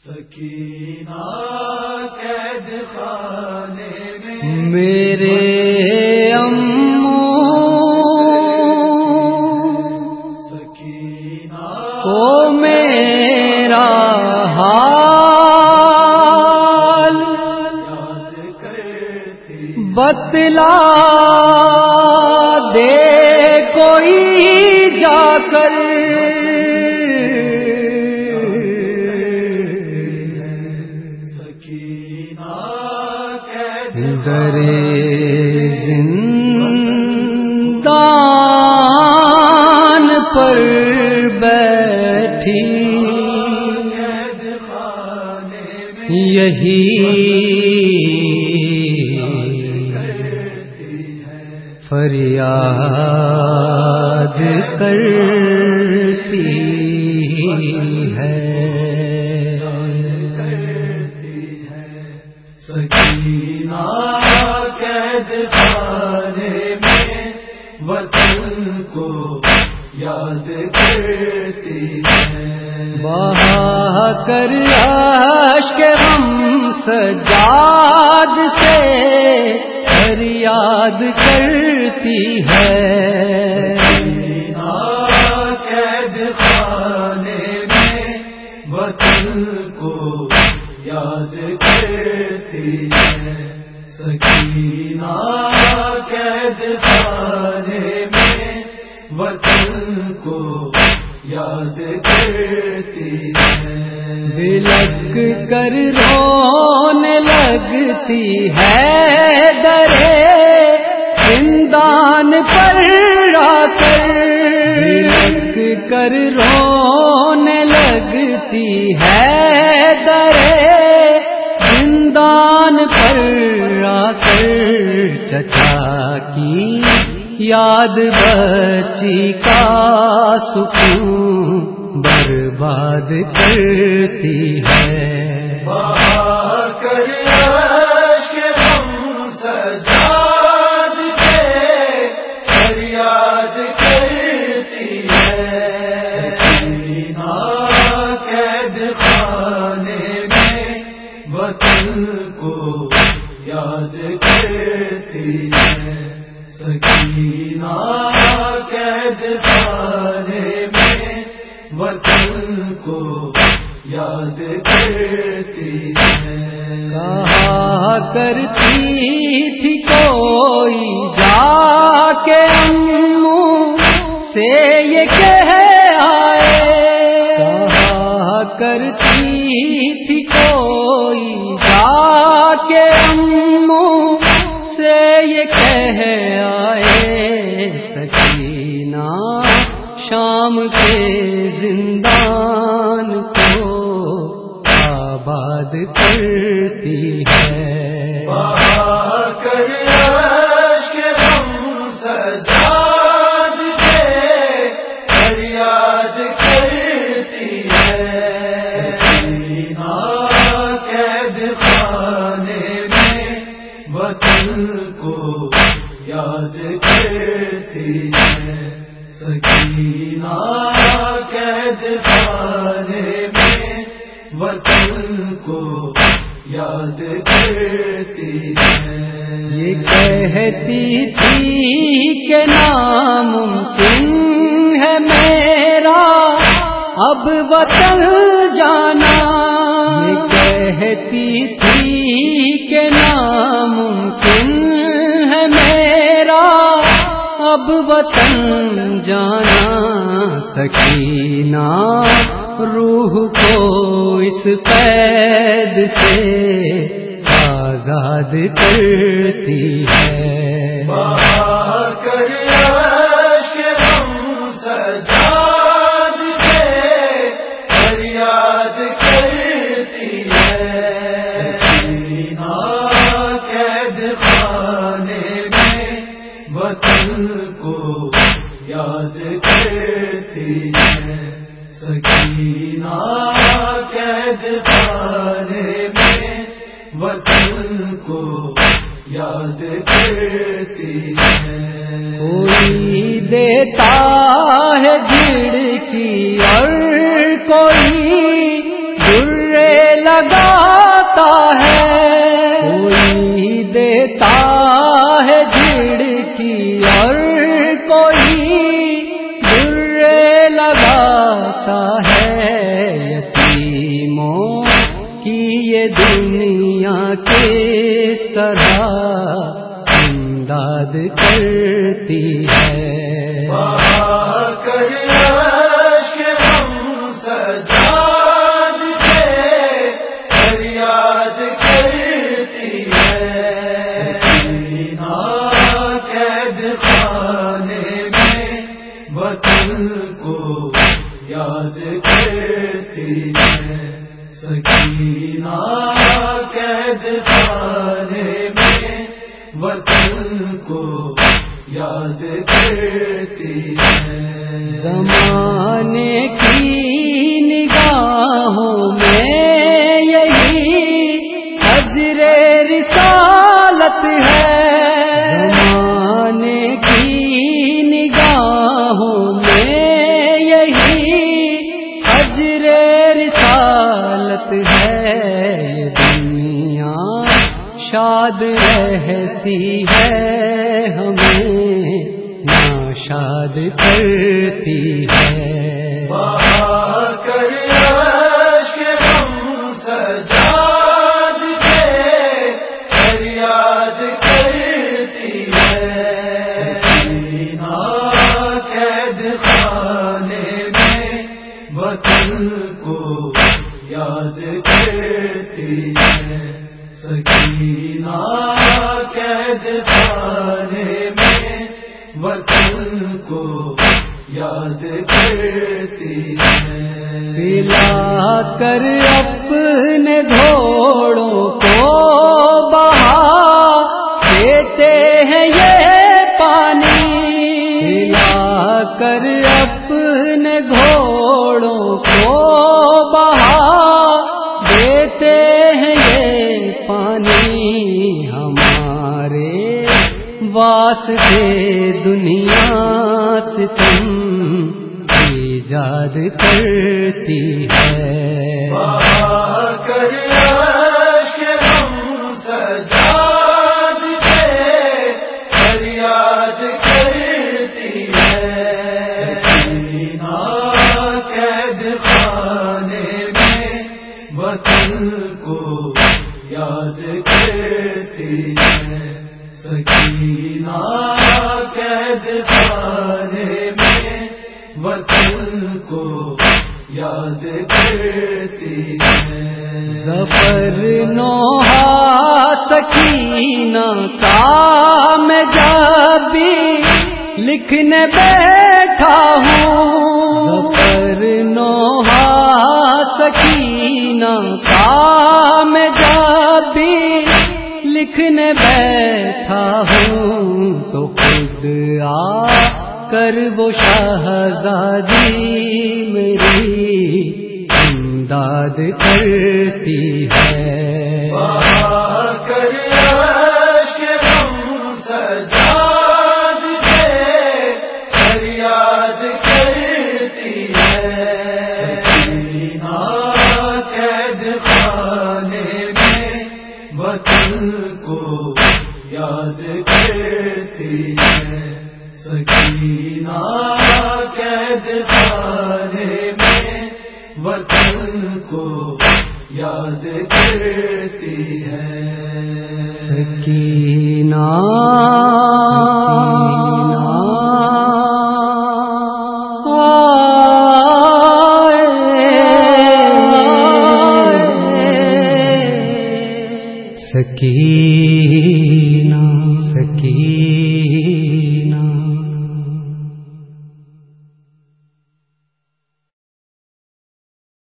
سکینہ قید خانے میں میرے سکینہ کو میرا حال یاد کرتی بتلا دے کوئی جا کر درے زندان پر بیٹھی یہی فریاد کرتی ہے سکینہ قید خانے میں وطن کو یاد کرتی ہے بہا کر اشک ہم سجاد سے فریاد کرتی ہے سکینہ قید خانے میں وطن کو یاد کرتی ہے سکینہ قید خانے میں وطن کو یاد کرتی ہے بلک کر رونے لگتی ہے درے زندان پر آ کر بلک کر رونے لگتی ہے درے زندان پر آ کر چچا کی یاد بچی کا سکون برباد کرتی ہے کر اشک ہم سجاد کے فریاد کرتی ہے سکینہ قید خانے میں وطن کو یاد کرتی ہے سکینہ قید خانے میں وطن کو یاد کرتی ہے کہا کرتی تھی کوئی جا کے اموں سے یہ کہہ آئے کہا کرتی تھی کوئی جا کے اموں سے یہ کہہ آئے سکینہ شام کے زندان کو آباد کرتی ہے کر اشک ہم سجاد کے فریاد کرتی ہے سکینہ قید خانے میں وطن کو یاد کرتی ہے سکینہ قید خانے میں وطن کو یاد کرتی ہے یہ کہتی تھی کہ ناممکن ہے میرا اب وطن جانا یہ کہتی تھی کہ ناممکن ہے میرا اب وطن جانا سکینہ روح کو اس قید سے آزاد کرتی ہے کر اشک ہم سجاد کے فریاد کرتی ہے سکینہ قید خانے میں وطن کو یاد کرتی ہے سکینہ قید خانے میں وطن کو یاد کرتی ہے کوئی دیتا ہے جھڑکی اور کوئی لگاتا ہے، کوئی دیتا ہے جھڑکی اور کوئی درے لگاتا ہے، یتیموں کی یہ دنیا کس طرح امداد کرتی ہے۔ یاد کرتی ہے سکینہ قید خانے میں، وطن کو یاد کرتی ہے۔ زمانے کی نگاہوں میں یہی اجر رسالت ہے، زمانے کی نگاہوں میں اجر رسالت ہے، یہ دنیا شاد رہتی ہے، ہمیں ناشاد کرتی ہے۔ وطن کو یاد کرتی ہے سکینہ قید خانے میں، وطن کو یاد کرتی ہے۔ پلا کر اپنے گھوڑوں کو بہا دیتے ہیں یہ پانی، پلا کر اپنے گھوڑوں کو بہا دیتے ہیں یہ پانی، ہمارے واسطے دنیا سے تم ایجاد کرتی ہے۔ وطن کو یاد کرتی ہے سکینہ قید خانے میں، وطن کو یاد کرتی ہے۔ ظفر نوحہ سکینہ کا میں جب بھی لکھنے بیٹھا ہوں، ظفر نوحہ سکینہ کا میں جب بھی لکھنے بیٹھا ہوں، تو خود آ کر وہ شہزادی میری امداد کرتی ہے۔ وطن کو یاد کرتی ہے سکینہ قید خانے میں، وطن کو یاد کرتی ہے سکینہ سکینہ سکینہ